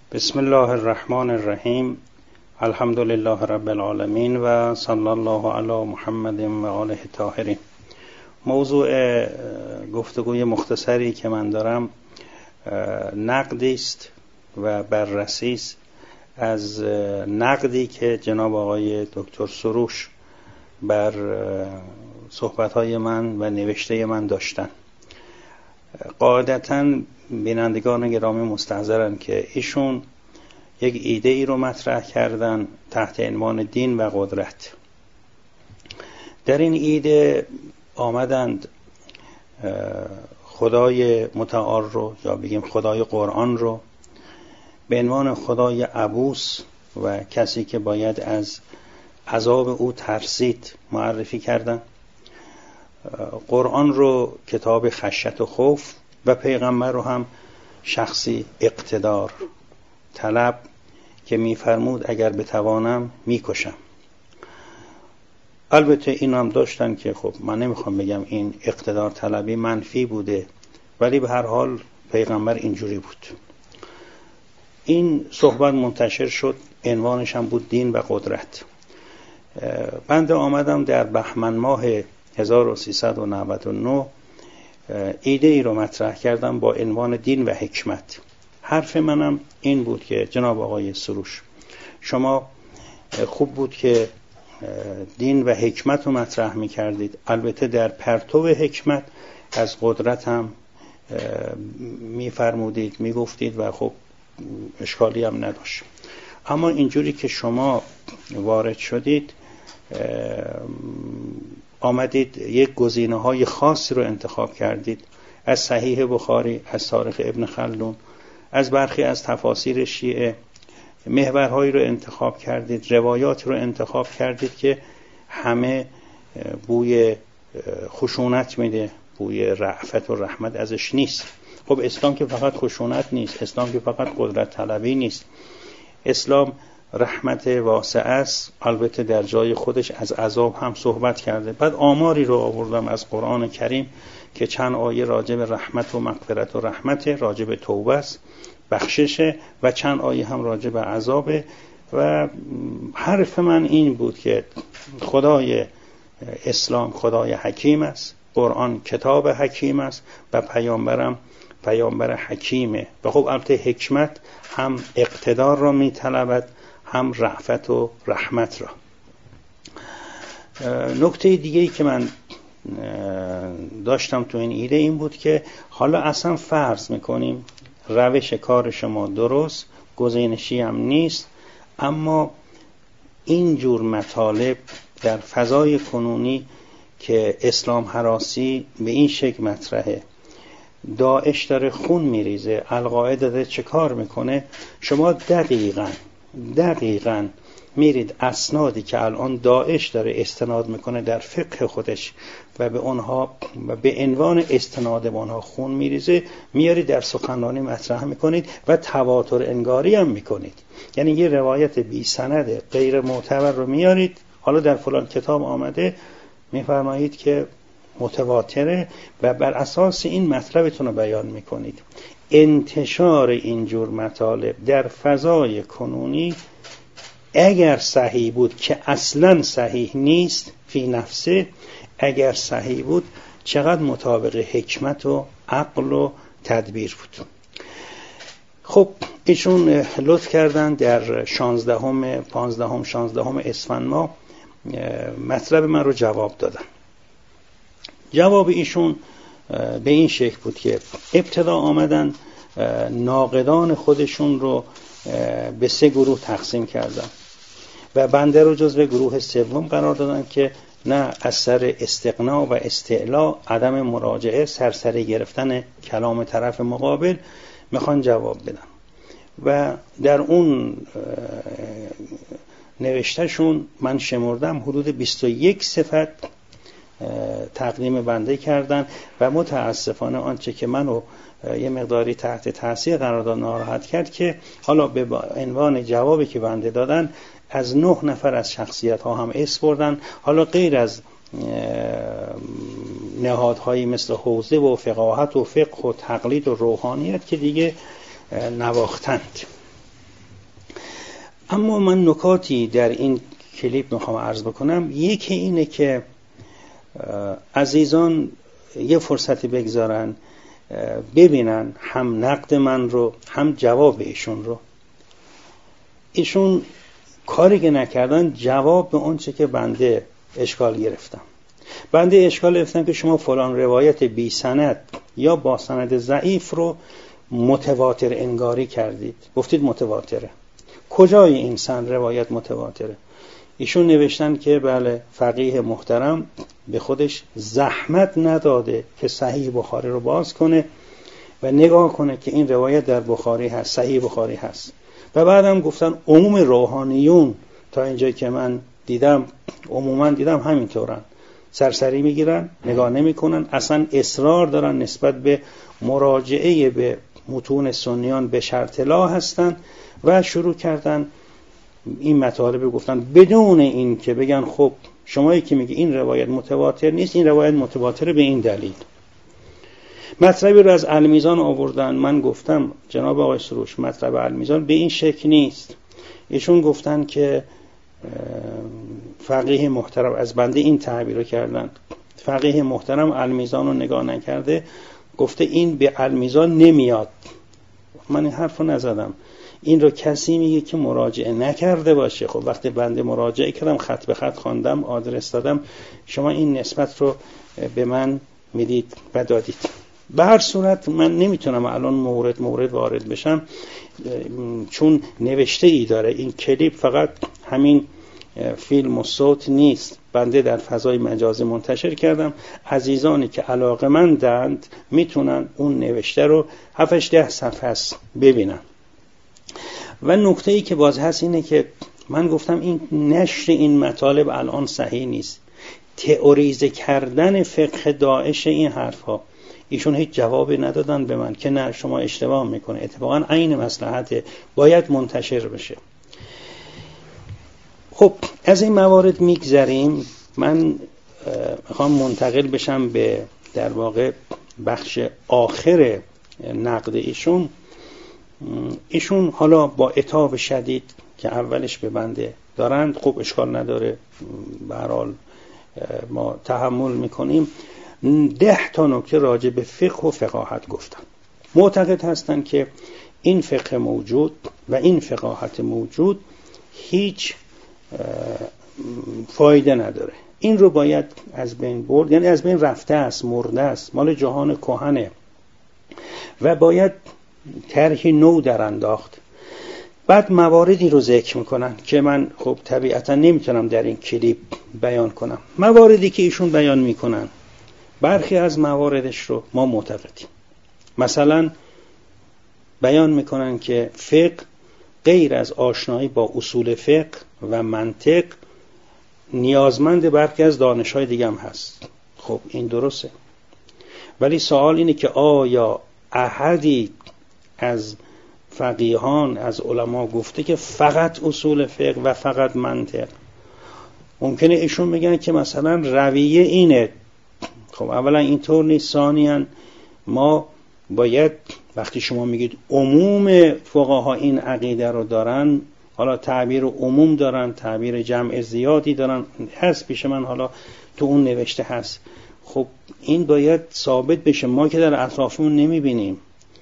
بسم الله الرحمن الرحیم. الحمد لله رب العالمین و صلی الله علی محمد و آله الطاهرین. موضوع گفتگوی مختصری که من دارم نقدی است و بررسی است از نقدی که جناب آقای دکتر سروش بر صحبت‌های من و نوشته من داشتن. قاعدتاً بینندگان گرامی مستحضرن که ایشون یک ایده ای رو مطرح کردن تحت عنوان دین و قدرت. در این ایده آمدند خدای متعال رو یا بگیم خدای قرآن رو به عنوان خدای عبوس و کسی که باید از عذاب او ترسید معرفی کردن. قرآن رو کتاب خشیت و خوف و پیغمبر رو هم شخصی اقتدار طلب که میفرمود اگر بتوانم میکشم. البته این هم داشتن که خب من نمیخوام بگم این اقتدار طلبی منفی بوده، ولی به هر حال پیغمبر اینجوری بود. این صحبت منتشر شد، عنوانش هم بود دین و قدرت. بنده آمدم در بهمن ماه 1399 ایده ای رو مطرح کردم با عنوان دین و حکمت. حرف منم این بود که جناب آقای سروش، شما خوب بود که دین و حکمت رو مطرح می کردید، البته در پرتو حکمت از قدرت هم می فرمودید، می گفتید و خب اشکالی هم نداشت. اما اینجوری که شما وارد شدید آمدید یک گزینه‌های خاصی رو انتخاب کردید، از صحیح بخاری، از تاریخ ابن خلدون، از برخی از تفاسیر شیعه، محورهایی رو انتخاب کردید، روایات رو انتخاب کردید که همه بوی خشونت میده، بوی رأفت و رحمت ازش نیست. خب اسلام که فقط خشونت نیست، اسلام که فقط قدرت طلبی نیست، اسلام رحمت واسعه است، البته در جای خودش از عذاب هم صحبت کرده. بعد آماری رو آوردم از قرآن کریم که چند آیه راجع به رحمت و مغفرت و رحمت، راجع به توبه است، بخششه، و چند آیه هم راجع به عذابه. و حرف من این بود که خدای اسلام خدای حکیم است، قرآن کتاب حکیم است و پیامبرم پیامبر حکیمه. و خب البته حکمت هم اقتدار را میطلبد، هم رأفت و رحمت را. نکته دیگه‌ای که من داشتم تو این ایده این بود که حالا اصلا فرض میکنیم روش کار شما درست، گزینشی هم نیست، اما این جور مطالب در فضای کنونی که اسلام هراسی به این شکل مطرحه، داعش داره خون میریزه، القاعده داره چه کار میکنه، شما دقیقاً میرید اسنادی که الان داعش داره استناد میکنه در فقه خودش و به اونها و به عنوان استناد به اونها خون میریزه، میارید در سخنرانی مطرح میکنید و تواتر انگاری هم میکنید. یعنی یه روایت بی سند غیر معتبر رو میارید، حالا در فلان کتاب آمده، میفرمایید که متواتره و بر اساس این مطلبتون رو بیان میکنید. انتشار اینجور مطالب در فضای کنونی اگر صحیح بود که اصلا صحیح نیست فی نفسه، اگر صحیح بود چقدر مطابق حکمت و عقل و تدبیر بود. خب ایشون لطف کردن در 16 اسفند ماه مطلب من رو جواب دادن. جواب ایشون به این شکل بود که ابتدا آمدن ناقدان خودشون رو به 3 گروه تقسیم کردن و بنده رو جزو گروه سوم قرار دادن که نه، از سر استغنا و استعلا، عدم مراجعه، سرسری گرفتن کلام طرف مقابل میخوان جواب بدن. و در اون نوشتهشون من شمردم حدود 21 صفت تقدیم بنده کردن و متاسفانه آنچه که منو یه مقداری تحت تاثیر قرار داد، ناراحت کرد، که حالا به عنوان جوابی که بنده دادن از 9 نفر از شخصیت ها هم اسم بردن، حالا غیر از نهادهایی مثل حوزه و فقاهت و فقه و تقلید و روحانیت که دیگه نواختند. اما من نکاتی در این کلیپ میخوام عرض بکنم. یکی اینه که عزیزان یه فرصتی بگذارن ببینن هم نقد من رو هم جواب ایشون رو. ایشون کاری که نکردن جواب به اون چه که بنده اشکال گرفتم. بنده اشکال گرفتم که شما فلان روایت بی سند یا با سند ضعیف رو متواتر انگاری کردید، گفتید متواتره. کجای این سند روایت متواتره؟ ایشون نوشتن که بله فقیه محترم به خودش زحمت نداده که صحیح بخاری رو باز کنه و نگاه کنه که این روایت در بخاری هست، صحیح بخاری هست. و بعدم گفتن عموم روحانیون تا اینجایی که من دیدم عموما دیدم همینطورن، سرسری میگیرن، نگاه نمیکنن، اصلا اصرار دارن نسبت به مراجعه به متون سنیان به شرط لا هستن و شروع کردن این مطالب گفتن بدون این که بگن خب شمایی که میگی این روایت متواتر نیست، این روایت متواتره به این دلیل. مطلبی رو از المیزان آوردن. من گفتم جناب آقای سروش مطلب المیزان به این شکل نیست. ایشون گفتن که فقیه محترم، از بنده این تعبیر رو کردن، فقیه محترم المیزان رو نگاه نکرده، گفته این به المیزان نمیاد. من این حرف رو نزدم. این رو کسی میگه که مراجعه نکرده باشه. خب وقتی بنده مراجعه کردم، خط به خط خواندم، آدرس دادم، شما این نسبت رو به من میدید و دادید. به هر صورت من نمیتونم الان مورد وارد بشم چون نوشته ای داره. این کلیپ فقط همین فیلم و صوت نیست، بنده در فضای مجازی منتشر کردم. عزیزانی که علاقه‌مندند میتونن اون نوشته رو 7-10 صفحه است ببینن. و نکته ای که باز هست اینه که من گفتم این نشر این مطالب الان صحیح نیست. تئوریزه کردن فقه داعش این حرفها، ایشون هیچ جوابی ندادن به من که نه شما اشتباه میکنه، اتفاقا عین مصلحت باید منتشر بشه. خب از این موارد میگذریم. من میخوام منتقل بشم به در واقع بخش آخر نقد ایشون. ایشون حالا با عتاب شدید که اولش به بنده دارند، خب اشکال نداره، به هر حال ما تحمل میکنیم. 10 تا نکته راجع به فقه و فقاهت گفتن. معتقد هستند که این فقه موجود و این فقاهت موجود هیچ فایده نداره، این رو باید از بین برد، یعنی از بین رفته است، مرده است، مال جهان کهنه و باید طرحی نو در انداخت. بعد مواردی رو ذکر میکنن که من خب طبیعتا نمیتونم در این کلیپ بیان کنم. مواردی که ایشون بیان میکنن برخی از مواردش رو ما معتقدیم. مثلا بیان میکنن که فقه غیر از آشنایی با اصول فقه و منطق نیازمند برخی از دانش‌های دیگه هم هست. خب این درسته، ولی سوال اینه که آیا احدی از فقیهان از علما گفته که فقط اصول فقه و فقط منطق؟ ممکنه ایشون بگن که مثلا رویه اینه. خب اولا اینطور نیست. ثانیاً ما باید وقتی شما میگید عموم فقها این عقیده رو دارن، حالا تعبیر عموم دارن، تعبیر جمع زیادی دارن، هست پیش من حالا تو اون نوشته هست، خب این باید ثابت بشه. ما که در اطرافمون نمیبینیم.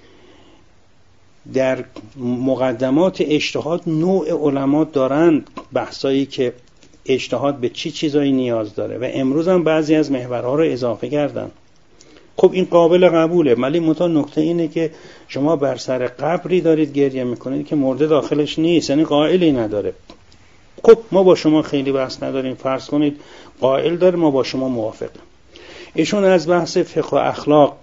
در مقدمات اجتهاد نوع علما دارند بحثایی که اجتهاد به چی چیزایی نیاز داره و امروز هم بعضی از محورها رو اضافه کردن. خب این قابل قبوله، ولی نکته اینه که شما بر سر قبری دارید گریه میکنید که مرده داخلش نیست، یعنی قائلی نداره. خب ما با شما خیلی بحث نداریم، فرض کنید قائل داره، ما با شما موافقیم. ایشون از بحث فقه و اخلاق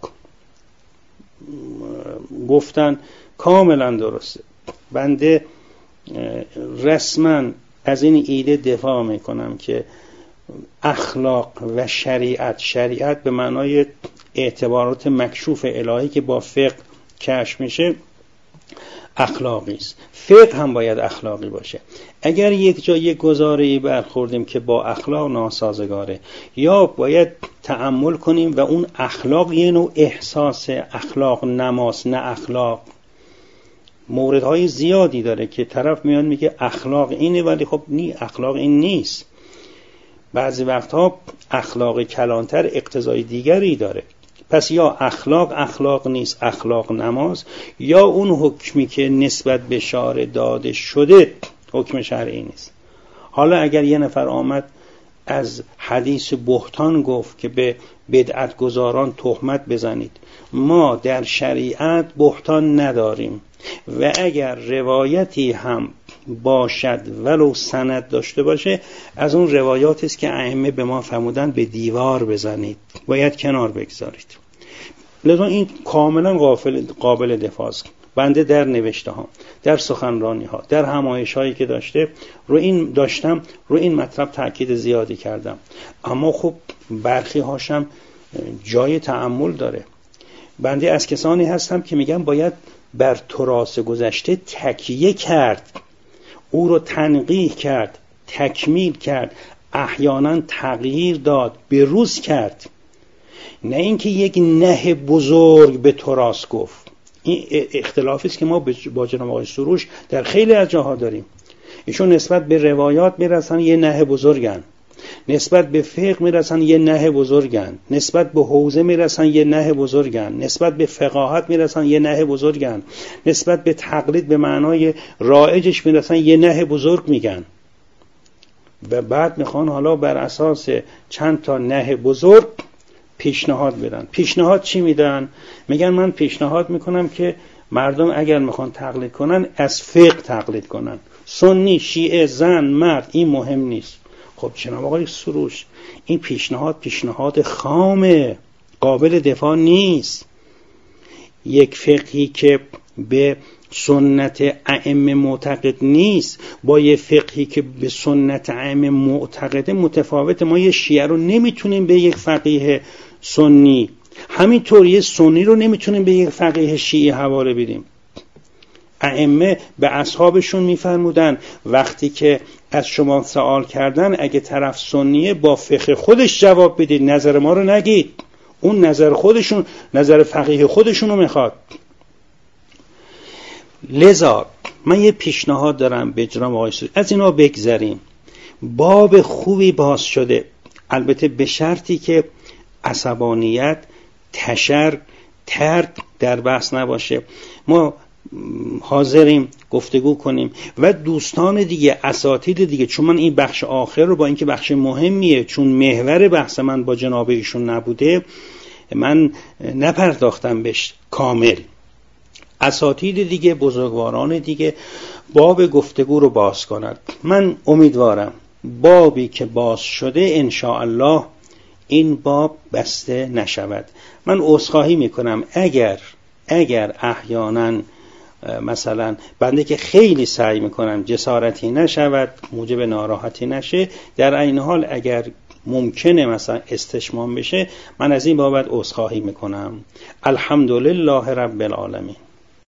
گفتن، کاملا درسته. بنده رسما از این ایده دفاع میکنم که اخلاق و شریعت به معنای اعتبارات مکشوف الهی که با فقه کشف میشه اخلاقی است. فقه هم باید اخلاقی باشه. اگر یک جا یک گزاره‌ای برخوردیم که با اخلاق ناسازگاره، یا باید تأمل کنیم و اون اخلاق یه نوع احساس اخلاق نماست، نه اخلاق موردهای زیادی داره که طرف میاد میگه اخلاق اینه، ولی خب اخلاق این نیست. بعضی وقتها اخلاق کلانتر اقتضای دیگری داره. پس یا اخلاق نیست، اخلاق نماز، یا اون حکمی که نسبت به شارع داده شده حکم شرعی نیست. حالا اگر یه نفر آمد از حدیث بهتان گفت که به بدعت گزاران تهمت بزنید، ما در شریعت بهتان نداریم و اگر روایتی هم باشد ولو سند داشته باشه، از اون روایاتی است که ائمه به ما فرمودن به دیوار بزنید، باید کنار بگذارید. لذا این کاملا قابل دفاع است. بنده در نوشته ها، در سخنرانی ها، در همایش هایی که رو این مطلب تاکید زیادی کردم. اما خب برخی هاشم جای تأمل داره. بنده از کسانی هستم که میگم باید بر تراث گذشته تکیه کرد، او رو تنقیح کرد، تکمیل کرد، احیانا تغییر داد، بروز کرد، نه اینکه یک نه بزرگ به تراث گفت. این اختلافی است که ما با جناب آقای سروش در خیلی از جاها داریم. ایشون نسبت به روایات میرسن یه نه بزرگن، نسبت به فقه میرسن یه نه بزرگن، نسبت به حوزه میرسن یه نه بزرگن، نسبت به فقاهت میرسن یه نه بزرگن، نسبت به تقلید به معنای رایجش میرسن یه نه بزرگ میگن، و بعد میخوان حالا بر اساس چند تا نه بزرگ پیشنهاد بدن. پیشنهاد چی میدن؟ میگن من پیشنهاد میکنم که مردم اگر میخوان تقلید کنن از فقه تقلید کنن، سنی، شیعه، زن، مرد، این مهم نیست. خب جناب آقای سروش، این پیشنهاد خامه، قابل دفاع نیست. یک فقهی که به سنت ائمه معتقد نیست با یه فقهی که به سنت ائمه معتقده متفاوته. ما یه شیعه رو نمیتونیم به یک فقیه سنی، همینطور یه سنی رو نمیتونیم به یک فقیه شیعی حواله بدیم. ائمه به اصحابشون میفرمودن وقتی که از شما سوال کردن اگه طرف سنیه با فقه خودش جواب بدید، نظر ما رو نگید. اون نظر خودشون، نظر فقیه خودشون رو میخواد. لذا من یه پیشنهاد دارم به جناب آقای سروش، از اینا بگذریم. باب خوبی باز شده، البته به شرطی که عصبانیت، ترد در بحث نباشه. ما حاضریم گفتگو کنیم و دوستان دیگه، اساتید دیگه، چون من این بخش آخر رو با اینکه بخش مهمیه، چون محور بحث من با جناب ایشون نبوده، من نپرداختم بهش کامل. اساتید دیگه، بزرگواران دیگه باب گفتگو رو باز کنند. من امیدوارم بابی که باز شده انشاءالله این باب بسته نشود. من عذرخواهی میکنم اگر احیانا مثلا بنده که خیلی سعی میکنم جسارتی نشود، موجب ناراحتی نشه، در این حال اگر ممکنه مثلا استشمام بشه، من از این بابت عذرخواهی میکنم. الحمدلله رب العالمین.